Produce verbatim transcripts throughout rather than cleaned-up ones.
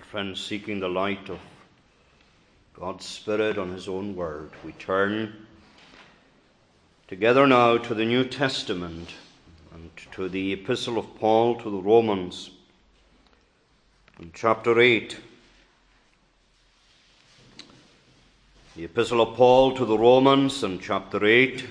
Friends, seeking the light of God's Spirit on His own word, we turn together now to the New Testament and to the Epistle of Paul to the Romans in chapter eight. The Epistle of Paul to the Romans in chapter eight.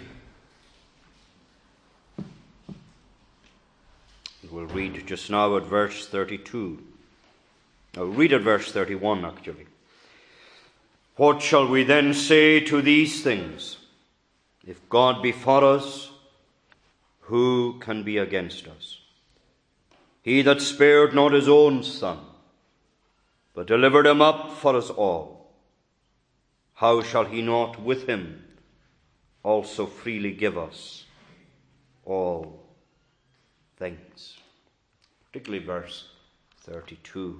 We'll read just now at verse thirty-two. I'll read at verse thirty-one, actually. What shall we then say to these things? If God be for us, who can be against us? He that spared not his own Son, but delivered him up for us all, how shall he not with him also freely give us all things? Particularly verse thirty-two.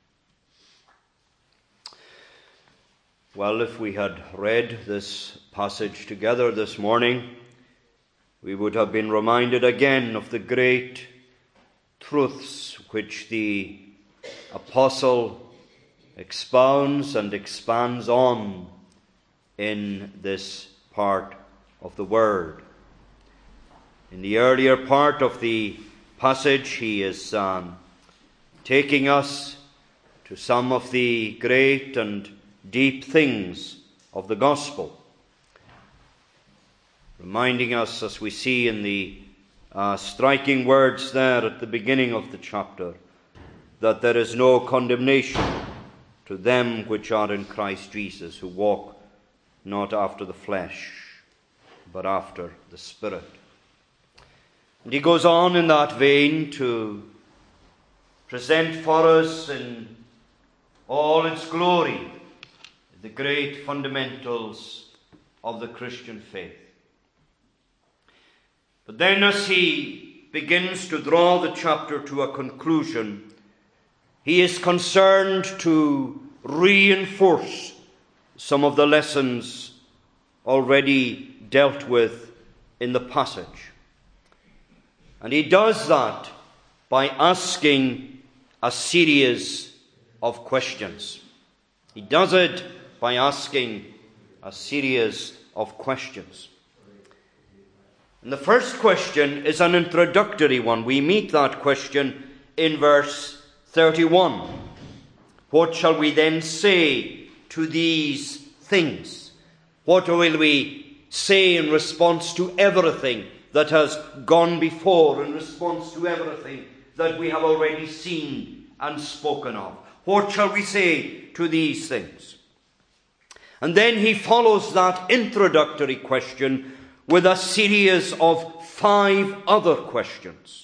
Well, if we had read this passage together this morning, we would have been reminded again of the great truths which the apostle expounds and expands on in this part of the word. In the earlier part of the passage, he is um, taking us to some of the great and deep things of the gospel, reminding us, as we see in the uh, striking words there at the beginning of the chapter, that there is no condemnation to them which are in Christ Jesus, who walk not after the flesh, but after the Spirit. And he goes on in that vein to present for us in all its glory the great fundamentals of the Christian faith. But then, as he begins to draw the chapter to a conclusion, he is concerned to reinforce some of the lessons already dealt with in the passage. And he does that by asking a series of questions. He does it by asking a series of questions. And the first question is an introductory one. We meet that question in verse thirty-one. What shall we then say to these things? What will we say in response to everything that has gone before, in response to everything that we have already seen and spoken of? What shall we say to these things? And then he follows that introductory question with a series of five other questions.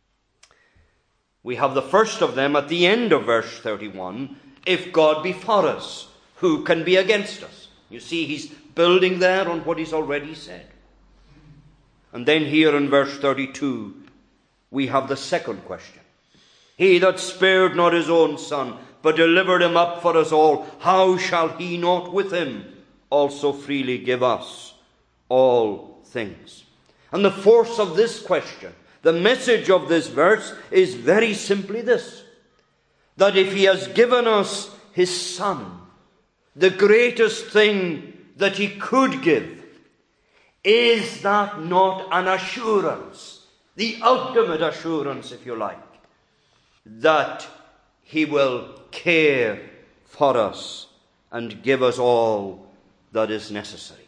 We have the first of them at the end of verse thirty-one. If God be for us, who can be against us? You see, he's building there on what he's already said. And then here in verse thirty-two, we have the second question. He that spared not his own Son, but delivered him up for us all, how shall he not with him also freely give us all things? And the force of this question, the message of this verse, is very simply this: that if he has given us his Son, the greatest thing that he could give, is that not an assurance, the ultimate assurance, if you like, that he will care for us and give us all that is necessary?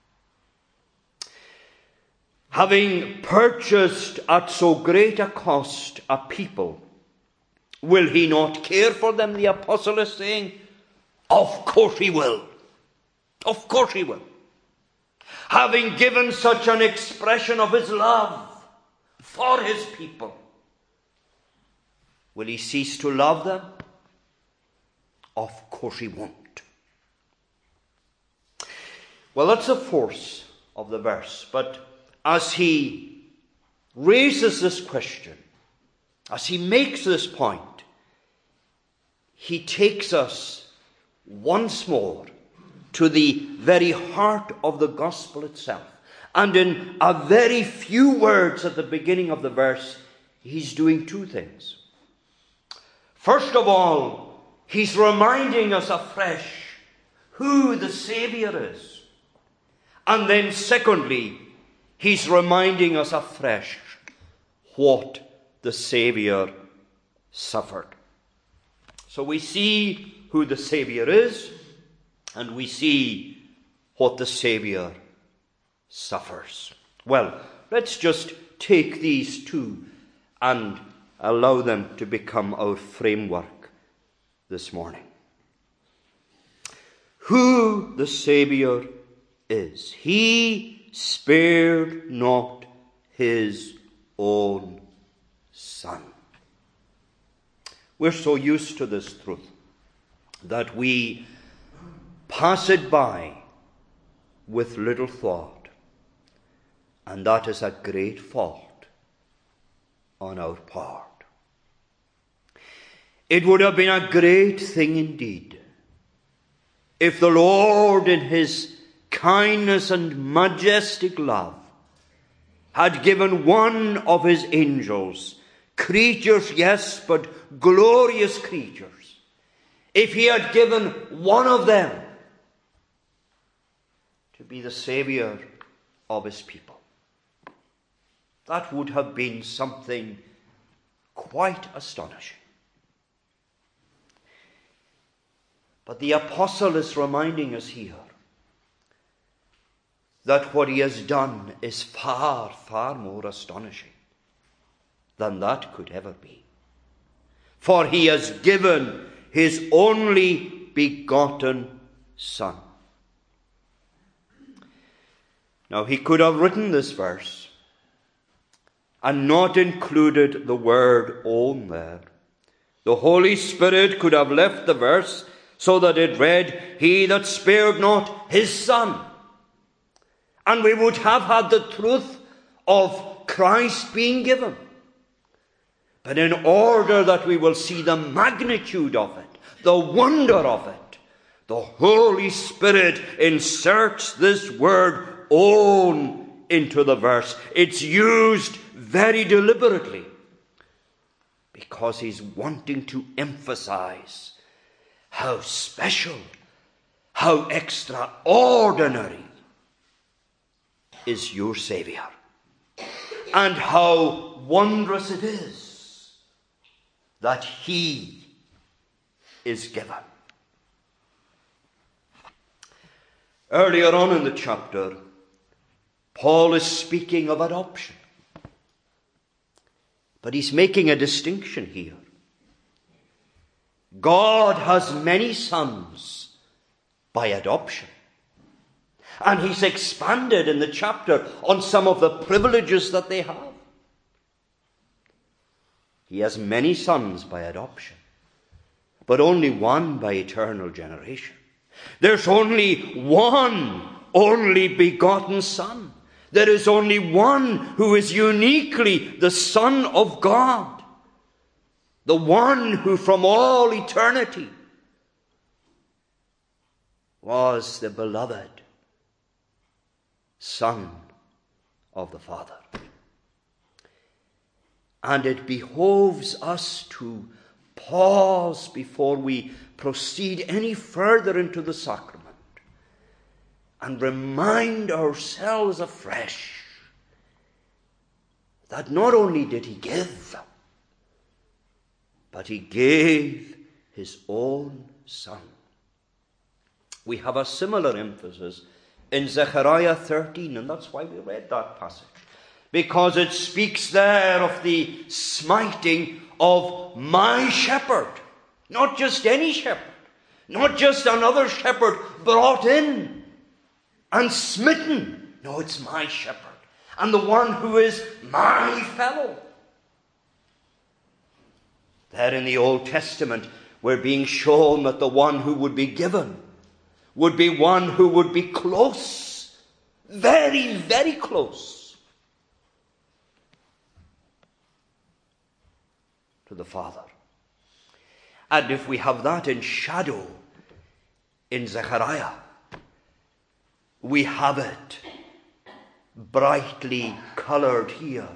Having purchased at so great a cost a people, will he not care for them? The apostle is saying, of course he will. Of course he will. Having given such an expression of his love for his people, will he cease to love them? Of course he won't. Well, that's the force of the verse. But as he raises this question, as he makes this point, he takes us once more to the very heart of the gospel itself. And in a very few words at the beginning of the verse, he's doing two things. First of all, he's reminding us afresh who the Saviour is. And then secondly, he's reminding us afresh what the Saviour suffered. So we see who the Saviour is, and we see what the Saviour suffers. Well, let's just take these two and allow them to become our framework this morning. Who the Saviour is. He spared not his own Son. We're so used to this truth that we pass it by with little thought, and that is a great fault on our part. It would have been a great thing indeed if the Lord in his kindness and majestic love had given one of his angels, creatures, yes, but glorious creatures, if he had given one of them to be the Saviour of his people. That would have been something quite astonishing. But the apostle is reminding us here that what he has done is far, far more astonishing than that could ever be. For he has given his only begotten Son. Now, he could have written this verse and not included the word own there. The Holy Spirit could have left the verse so that it read, he that spared not his Son. And we would have had the truth of Christ being given. But in order that we will see the magnitude of it, the wonder of it, the Holy Spirit inserts this word own into the verse. It's used very deliberately because he's wanting to emphasize how special, how extraordinary is your Saviour, and how wondrous it is that he is given. Earlier on in the chapter, Paul is speaking of adoption. But he's making a distinction here. God has many sons by adoption. And he's expanded in the chapter on some of the privileges that they have. He has many sons by adoption, but only one by eternal generation. There's only one only begotten Son. There is only one who is uniquely the Son of God, the one who from all eternity was the beloved Son of the Father. And it behoves us to pause before we proceed any further into the sacrament and remind ourselves afresh that not only did he give, but he gave his own Son. We have a similar emphasis in Zechariah thirteen, and that's why we read that passage, because it speaks there of the smiting of my shepherd, not just any shepherd, not just another shepherd brought in and smitten. No, it's my shepherd, and the one who is my fellow. There in the Old Testament, we're being shown that the one who would be given would be one who would be close, very, very close to the Father. And if we have that in shadow in Zechariah, we have it brightly coloured here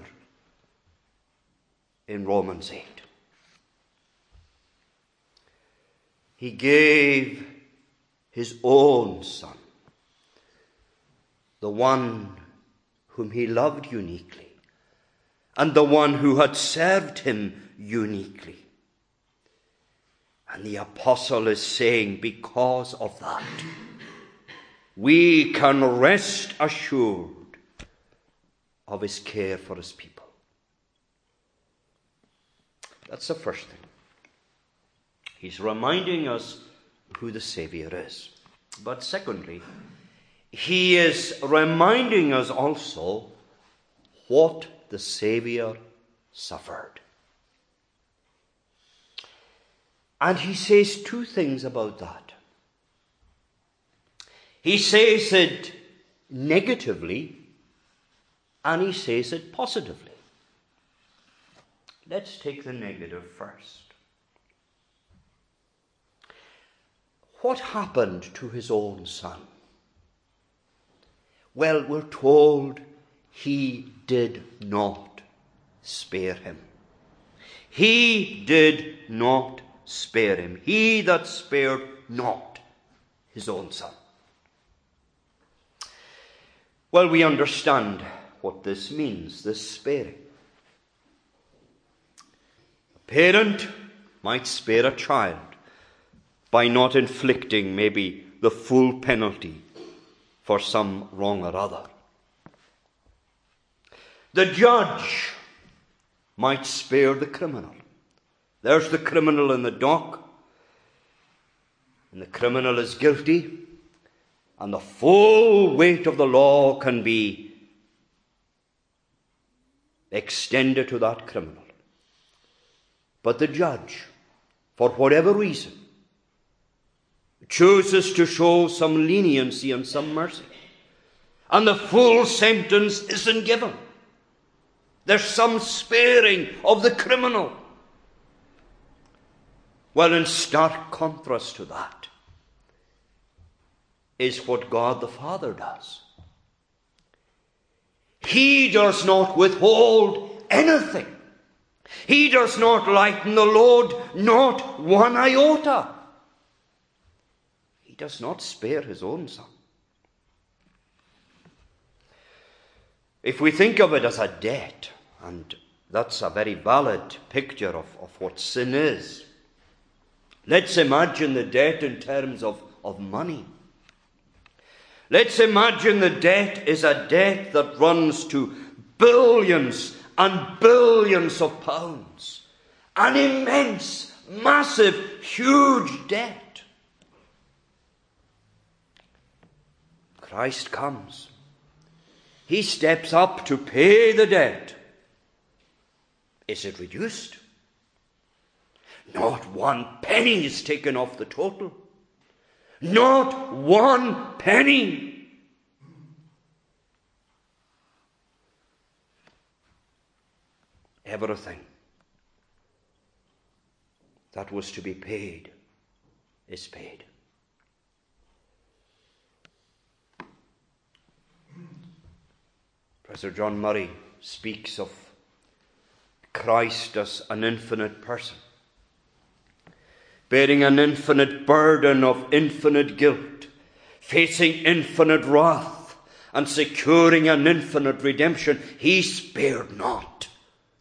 in Romans eight. he gave his own Son, the one whom he loved uniquely, and the one who had served him uniquely. And the apostle is saying, because of that, we can rest assured of his care for his people. That's the first thing. He's reminding us who the Saviour is. But secondly, he is reminding us also what the Saviour suffered. And he says two things about that. He says it negatively, and he says it positively. Let's take the negative first. What happened to his own Son? Well, we're told he did not spare him. He did not spare him. He that spared not his own Son. Well, we understand what this means, this sparing. A parent might spare a child by not inflicting maybe the full penalty for some wrong or other. The judge might spare the criminal. There's the criminal in the dock, and the criminal is guilty, and the full weight of the law can be extended to that criminal. But the judge, for whatever reason, chooses to show some leniency and some mercy, and the full sentence isn't given. There's some sparing of the criminal. Well, in stark contrast to that is what God the Father does. He does not withhold anything. He does not lighten the load, not one iota. He does not spare his own Son. If we think of it as a debt, and that's a very valid picture of, of what sin is, let's imagine the debt in terms of, of money. Let's imagine the debt is a debt that runs to billions and billions of pounds. An immense, massive, huge debt. Christ comes. He steps up to pay the debt. Is it reduced? Not one penny is taken off the total. Not one penny. Everything that was to be paid is paid. Professor John Murray speaks of Christ as an infinite person, bearing an infinite burden of infinite guilt, facing infinite wrath, and securing an infinite redemption. He spared not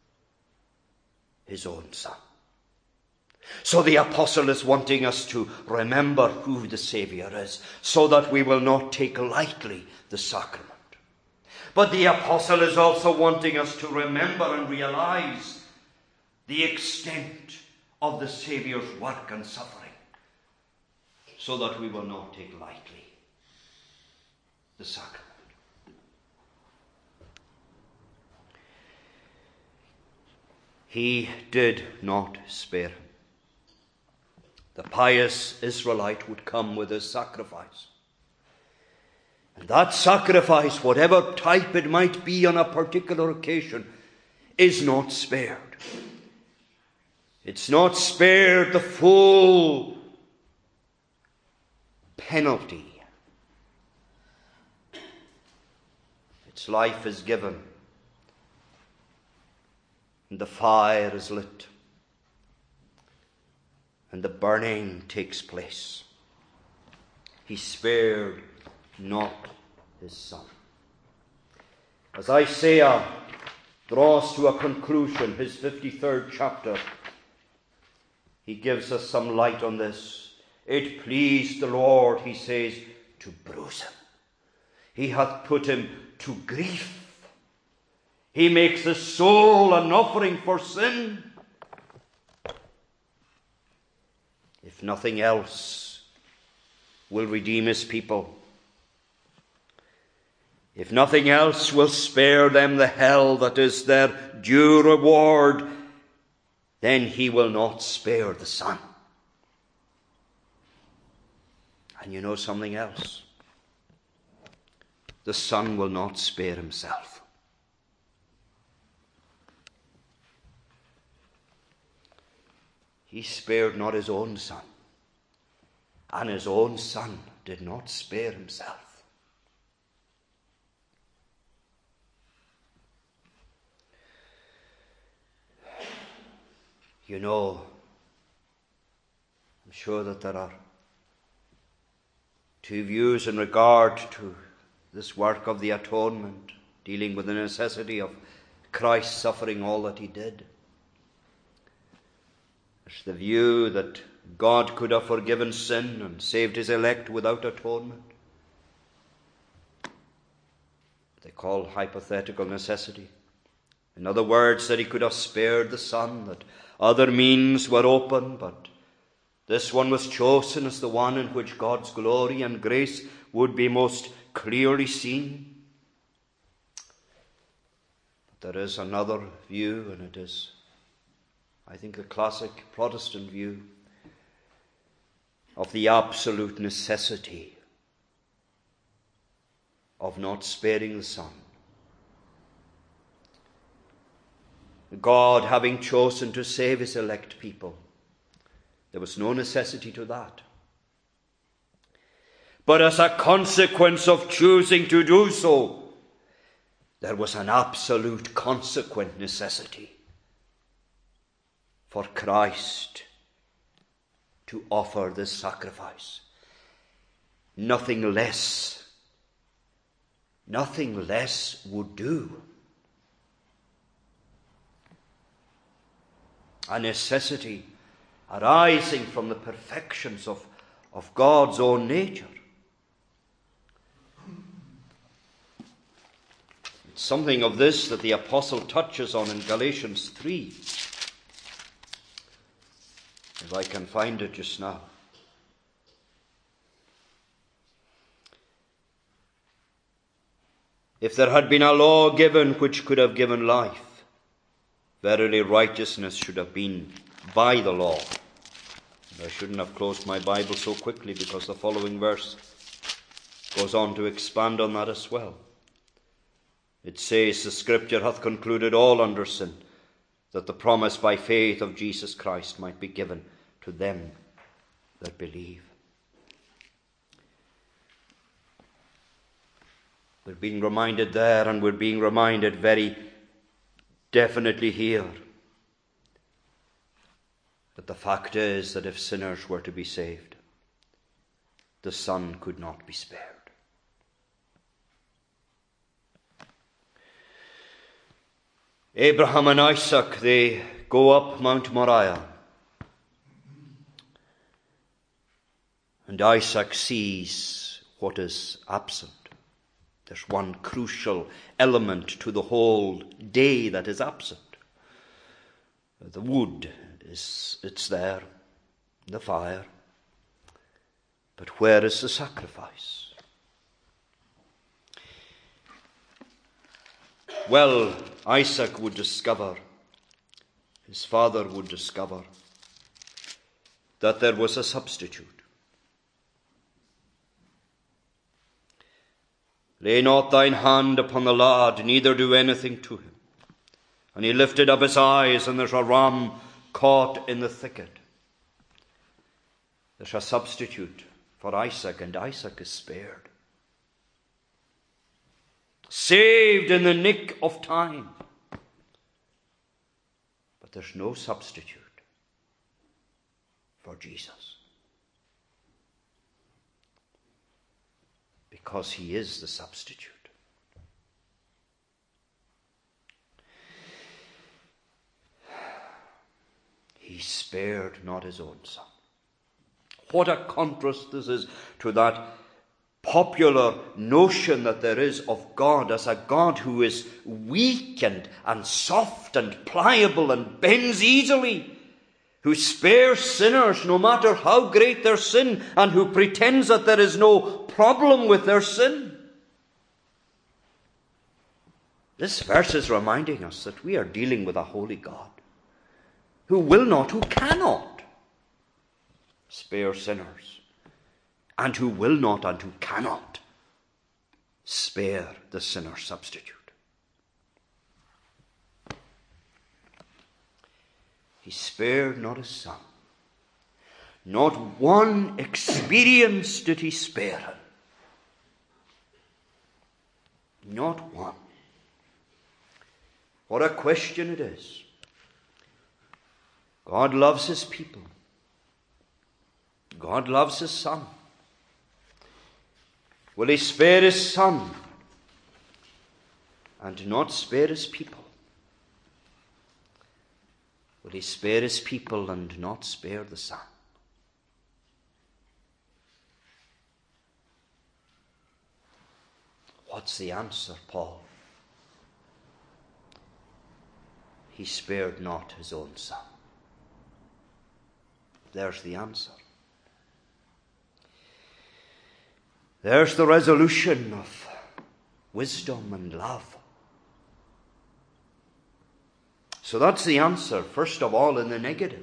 his own Son. So the apostle is wanting us to remember who the Saviour is, so that we will not take lightly the sacrament. But the apostle is also wanting us to remember and realize the extent of the Saviour's work and suffering, so that we will not take lightly the sacrament. He did not spare him. The pious Israelite would come with his sacrifice. And that sacrifice, whatever type it might be on a particular occasion, is not spared. It's not spared the full penalty. Its life is given, and the fire is lit. and the burning takes place. He spared not his son. As Isaiah draws to a conclusion his fifty-third chapter, he gives us some light on this. It pleased the Lord, he says, to bruise him. He hath put him to grief. He makes his soul an offering for sin. If nothing else will redeem his people, if nothing else will spare them the hell that is their due reward, then he will not spare the Son. And you know something else? The Son will not spare himself. He spared not his own Son, and his own Son did not spare himself. You know, I'm sure that there are two views in regard to this work of the atonement, dealing with the necessity of Christ suffering all that he did. There's the view that God could have forgiven sin and saved his elect without atonement. They call hypothetical necessity. In other words, that he could have spared the Son, that other means were open, but this one was chosen as the one in which God's glory and grace would be most clearly seen. But there is another view, and it is, I think, a classic Protestant view of the absolute necessity of not sparing the Son. God having chosen to save his elect people, there was no necessity to that. But as a consequence of choosing to do so, there was an absolute consequent necessity for Christ to offer this sacrifice. Nothing less, nothing less would do. A necessity arising from the perfections of, of God's own nature. It's something of this that the apostle touches on in Galatians three. If I can find it just now. If there had been a law given which could have given life, verily righteousness should have been by the law. And I shouldn't have closed my Bible so quickly, because the following verse goes on to expand on that as well. It says, the Scripture hath concluded all under sin, that the promise by faith of Jesus Christ might be given to them that believe. We're being reminded there, and we're being reminded very definitely here, that the fact is that if sinners were to be saved, the Son could not be spared. Abraham and Isaac, they go up Mount Moriah, and Isaac sees what is absent. There's one crucial element to the whole day that is absent. The wood is, it's there, the fire. But where is the sacrifice? Well, Isaac would discover, his father would discover, that there was a substitute. Lay not thine hand upon the lad, neither do anything to him. And he lifted up his eyes, and there's a ram caught in the thicket. There's a substitute for Isaac, and Isaac is spared. Saved in the nick of time. But there's no substitute for Jesus. Because he is the substitute. He spared not his own son. What a contrast this is to that popular notion that there is of God as a God who is weak and, and soft and pliable and bends easily, who spares sinners no matter how great their sin, and who pretends that there is no problem with their sin. This verse is reminding us that we are dealing with a holy God who will not, who cannot spare sinners, and who will not and who cannot spare the sinner substitute. He spared not his son. Not one experience did he spare him. Not one. What a question it is. God loves his people. God loves his son. Will he spare his son and not spare his people? Will he spare his people and not spare the son? What's the answer, Paul? He spared not his own son. There's the answer. There's the resolution of wisdom and love. So that's the answer, first of all, in the negative.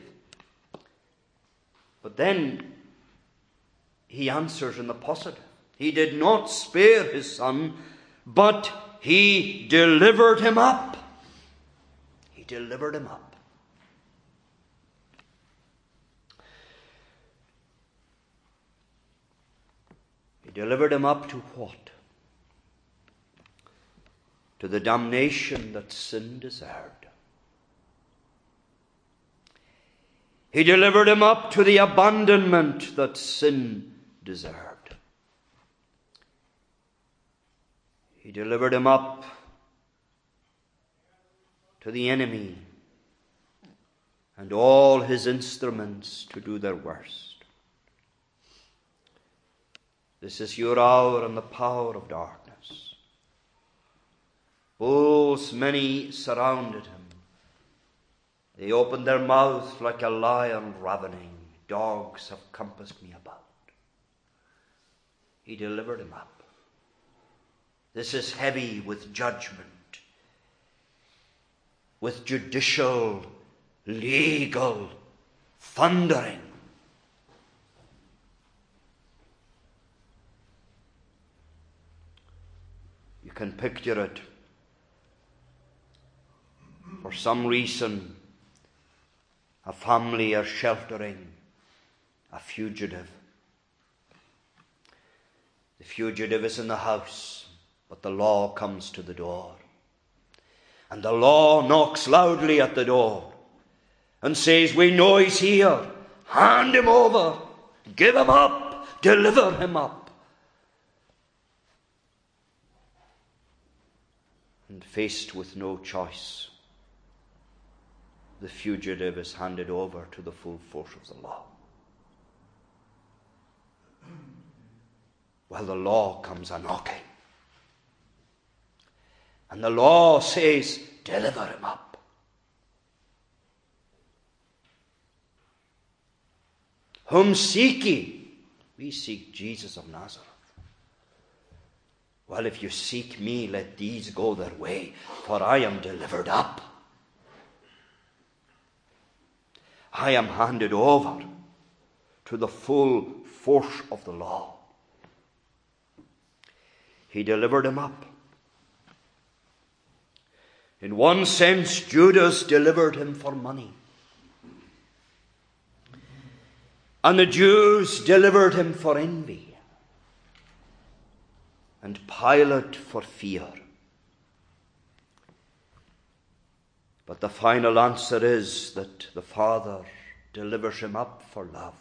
But then he answers in the positive. He did not spare his son, but he delivered him up. He delivered him up. He delivered him up to what? To the damnation that sin deserved. He delivered him up to the abandonment that sin deserved. He delivered him up to the enemy and all his instruments to do their worst. This is your hour and the power of darkness. Bulls many surrounded him. They opened their mouth like a lion ravening. Dogs have compassed me about. He delivered him up. This is heavy with judgment, with judicial, legal thundering. You can picture it. For some reason, a family are sheltering a fugitive. The fugitive is in the house, but the law comes to the door. And the law knocks loudly at the door and says, we know he's here. Hand him over. Give him up. Deliver him up. And faced with no choice, the fugitive is handed over to the full force of the law. Well, the law comes a-knocking. And the law says, deliver him up. Whom seek ye? We seek Jesus of Nazareth. Well, if you seek me, let these go their way, for I am delivered up. I am handed over to the full force of the law. He delivered him up. In one sense, Judas delivered him for money. And the Jews delivered him for envy. And Pilate for fear. But the final answer is that the Father delivers him up for love.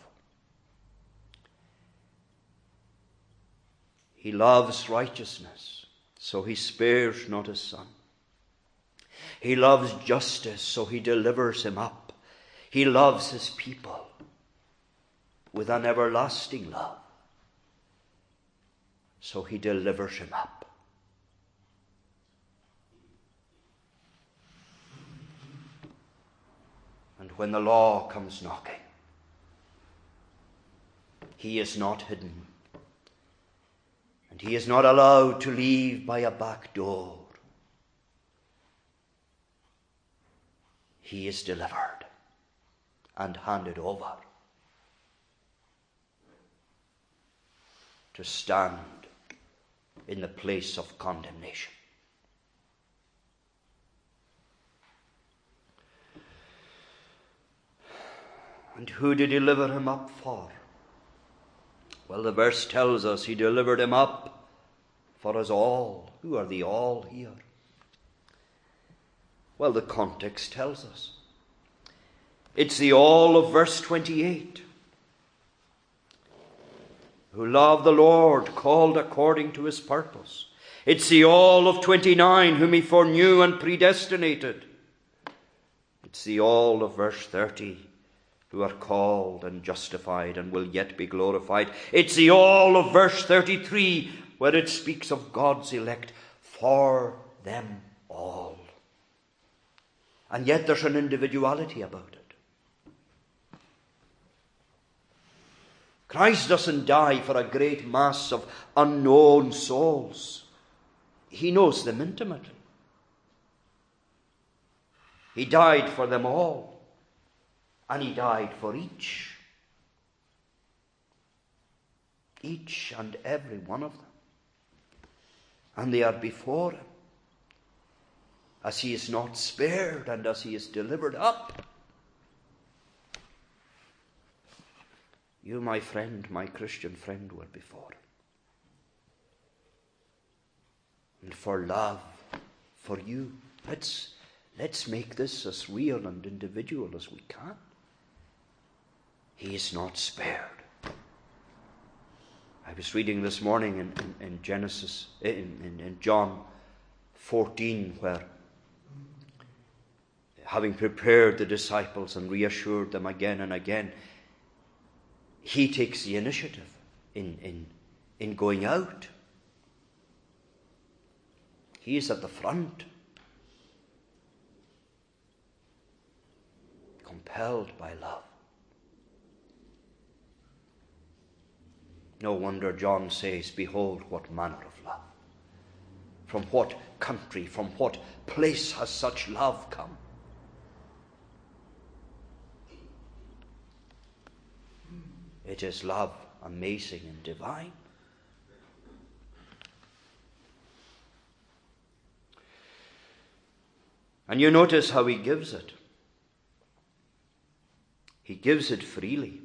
He loves righteousness, so he spares not his son. He loves justice, so he delivers him up. He loves his people with an everlasting love, so he delivers him up. And when the law comes knocking, he is not hidden. And he is not allowed to leave by a back door. He is delivered and handed over to stand in the place of condemnation. And who did he deliver him up for? Well, the verse tells us he delivered him up for us all. Who are the all here? Well, the context tells us. It's the all of verse twenty-eight. Who love the Lord, called according to his purpose. It's the all of twenty-nine, whom he foreknew and predestinated. It's the all of verse thirty, who are called and justified and will yet be glorified. It's the all of verse thirty-three, where it speaks of God's elect, for them all. And yet there's an individuality about it. Christ doesn't die for a great mass of unknown souls. He knows them intimately. He died for them all. And he died for each. Each and every one of them. And they are before him, as he is not spared and as he is delivered up. You, my friend, my Christian friend, were before him. And for love, for you, let's, let's make this as real and individual as we can. He is not spared. I was reading this morning in, in, in Genesis, in, in, in John fourteen, where, having prepared the disciples and reassured them again and again, he takes the initiative in, in, in going out. He is at the front, compelled by love. No wonder John says, behold, what manner of love. From what country, from what place has such love come? It is love amazing and divine. And you notice how he gives it. He gives it freely.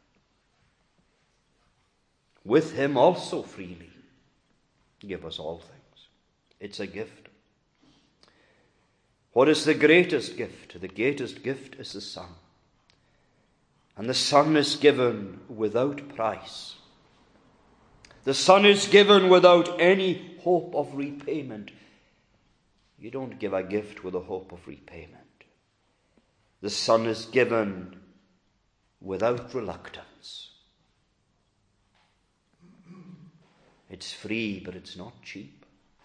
With him also freely give us all things. It's a gift. What is the greatest gift? The greatest gift is the Son. And the Son is given without price. The Son is given without any hope of repayment. You don't give a gift with a hope of repayment. The Son is given without reluctance. It's free, but it's not cheap.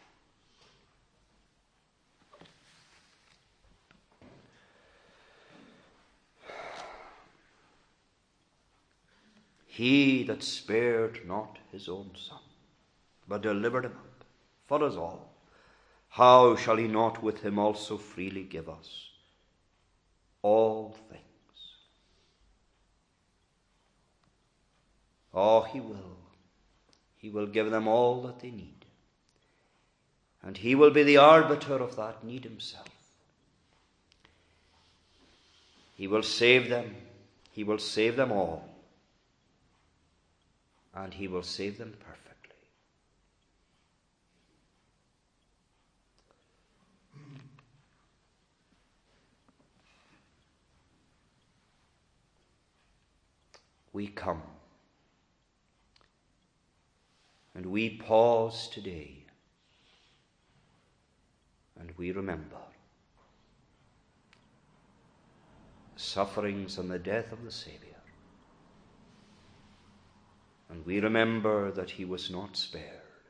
He that spared not his own Son, but delivered him up for us all, how shall he not with him also freely give us all things? Oh, he will. He will give them all that they need. And he will be the arbiter of that need himself. He will save them. He will save them all. And he will save them perfectly. we come. And we pause today, and we remember the sufferings and the death of the Saviour. And we remember that he was not spared,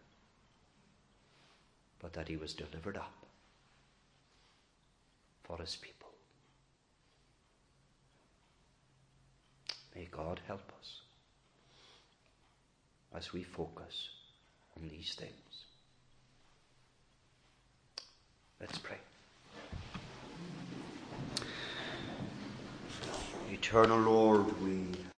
but that he was delivered up for his people. May God help us as we focus on these things. Let's pray. Eternal Lord, we